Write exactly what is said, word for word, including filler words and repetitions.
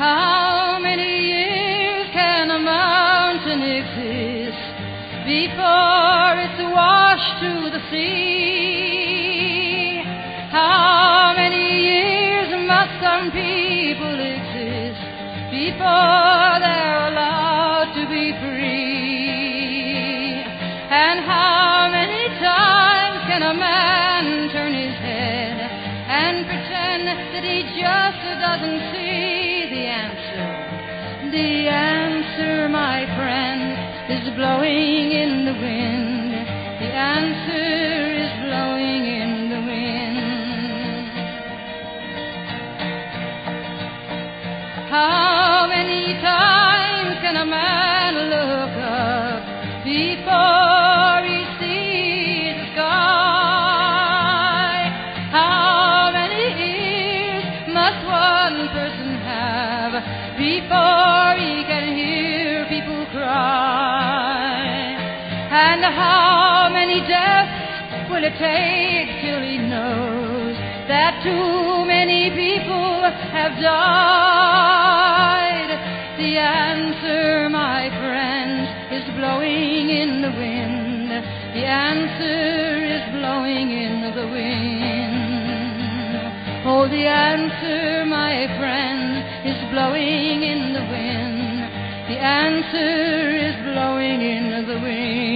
How many years can a mountain exist before it's washed to the sea? How many years must some people exist before they're allowed to be free? And how many times can a man turn his head and pretend that he just doesn't see the answer? The answer, my friend, is blowing in the wind. The answer is blowing in the wind. How many times can a man look up before he sees the sky? How many ears must one person have before he can hear people cry? And how many deaths will it take till he knows that too many people have died? The answer, my friends, is blowing in the wind. The answer is blowing in the wind. Oh, the answer, my friend, is blowing in the wind. The answer is blowing in the wind.